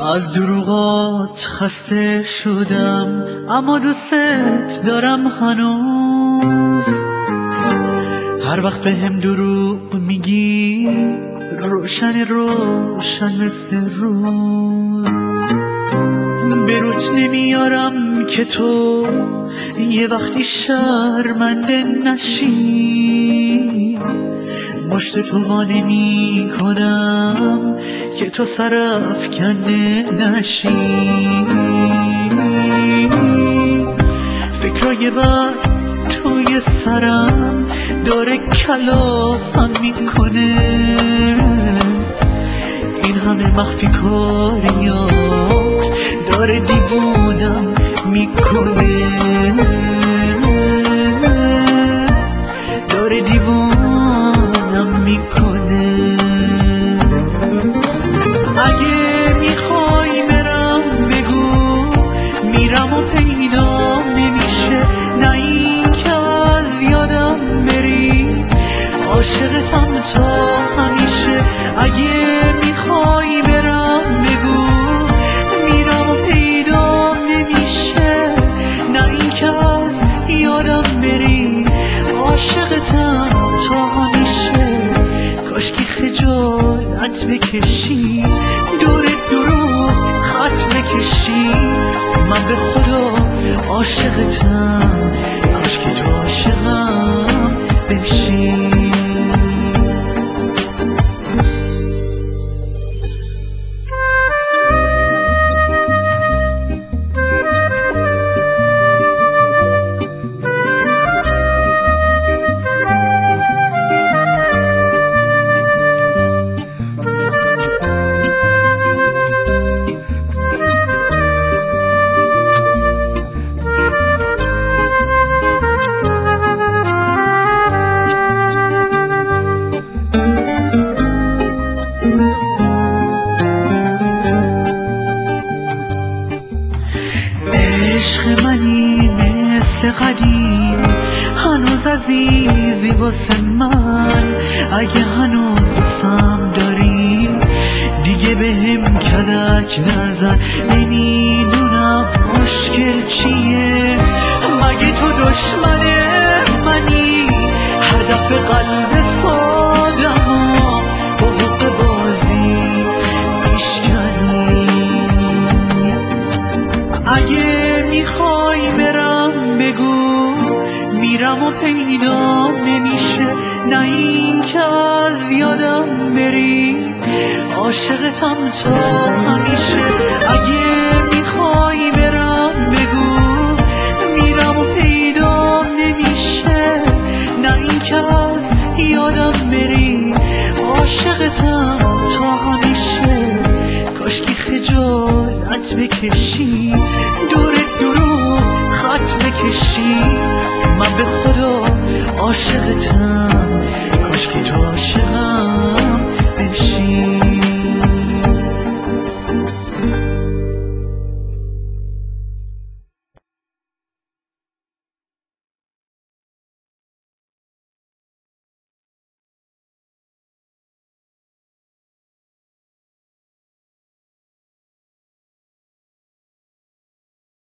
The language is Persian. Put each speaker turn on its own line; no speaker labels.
از دروغات خسته شدم، اما دوست دارم هنوز. هر وقت بهم دروغ میگی روشن روشن مثل روز. به روت نمیارم که تو یه وقتی شرمنده نشی. مشت تو وا نمی کنم که تو سرافکنده نشی. فکرای بد توی سرم داره کلافم میکنه. این همه مخفی کاریات داره دیوونم میکنه. داره دیوونم میکنه. اگه میخوای برم بگو، میرم و پیدا نمیشه. نه این که از یادم بری، عاشقتم تا همیشه. اگه میخوای برم بگو، میرم و پیدا نمیشه. نه این که از یادم بری، عاشقتم تا همیشه. کاشکی خجالت بکشی، دور دروغ خط بکشی. من به خدا عاشقتم، کاشکی تو عاشقم بشی. عشق منی مثل قدیم، هنوز عزیزی واسه من. اگه هنوز دوستم داری، دیگه بهم کلک نزن. نمیدونم مشکل چیه، مگه تو دشمن منی؟ هر دفعه قلب سادمو با حق بازی میشکنی. اگه میخوای برم بگو، میرم و پیدا نمیشه. نه این که از یادم بری، عاشقتم تا همیشه. اگه میخوای برم بگو، میرم و پیدا نمیشه. نه این که از یادم بری، عاشقتم تا همیشه. کاشکی خجالت بکشی، دور دروغ خط بکشی. من به خدا عاشقتم، کاشکی تو عاشقم